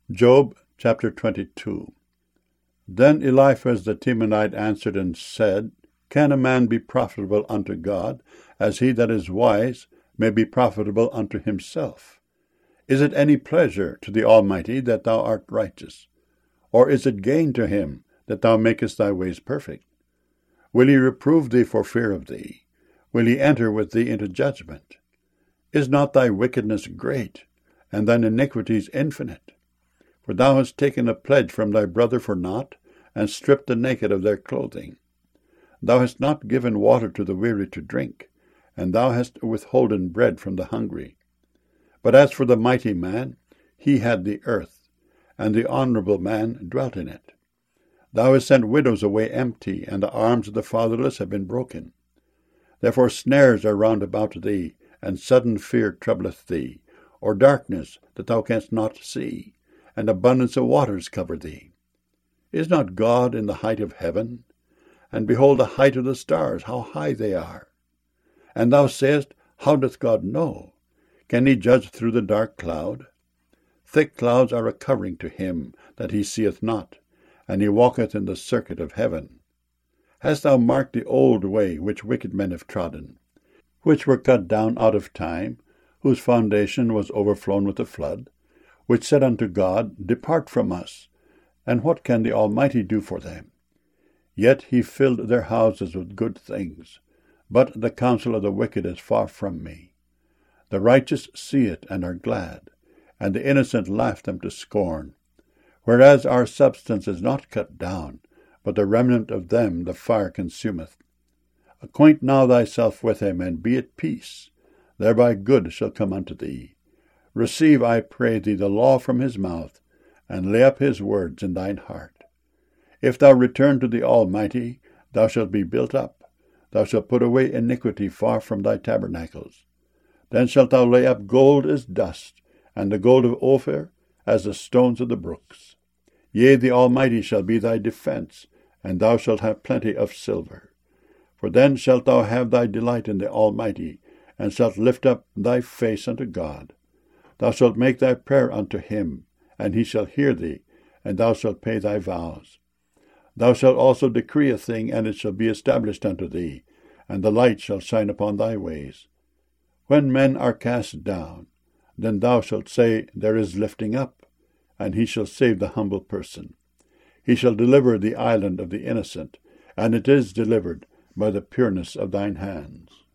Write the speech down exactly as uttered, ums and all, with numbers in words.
Job chapter twenty-two. Then Eliphaz the Temanite answered and said, Can a man be profitable unto God, as he that is wise may be profitable unto himself? Is it any pleasure to the Almighty that thou art righteous? Or is it gain to him that thou makest thy ways perfect? Will he reprove thee for fear of thee? Will he enter with thee into judgment? Is not thy wickedness great, and thine iniquities infinite? For thou hast taken a pledge from thy brother for naught, and stripped the naked of their clothing. Thou hast not given water to the weary to drink, and thou hast withholden bread from the hungry. But as for the mighty man, he had the earth, and the honorable man dwelt in it. Thou hast sent widows away empty, and the arms of the fatherless have been broken. Therefore snares are round about thee, and sudden fear troubleth thee, or darkness that thou canst not see, and abundance of waters cover thee. Is not God in the height of heaven? And behold the height of the stars, how high they are. And thou sayest, How doth God know? Can he judge through the dark cloud? Thick clouds are a covering to him that he seeth not, and he walketh in the circuit of heaven. Hast thou marked the old way which wicked men have trodden, which were cut down out of time, whose foundation was overflown with the flood, which said unto God, Depart from us, and what can the Almighty do for them? Yet he filled their houses with good things, but the counsel of the wicked is far from me. The righteous see it and are glad, and the innocent laugh them to scorn. Whereas our substance is not cut down, but the remnant of them the fire consumeth. Acquaint now thyself with him, and be at peace. Thereby good shall come unto thee. Receive, I pray thee, the law from his mouth, and lay up his words in thine heart. If thou return to the Almighty, thou shalt be built up. Thou shalt put away iniquity far from thy tabernacles. Then shalt thou lay up gold as dust, and the gold of Ophir as the stones of the brooks. Yea, the Almighty shall be thy defence, and thou shalt have plenty of silver. For then shalt thou have thy delight in the Almighty, and shalt lift up thy face unto God. Thou shalt make thy prayer unto him, and he shall hear thee, and thou shalt pay thy vows. Thou shalt also decree a thing, and it shall be established unto thee, and the light shall shine upon thy ways. When men are cast down, then thou shalt say, There is lifting up, and he shall save the humble person. He shall deliver the island of the innocent, and it is delivered by the pureness of thine hands.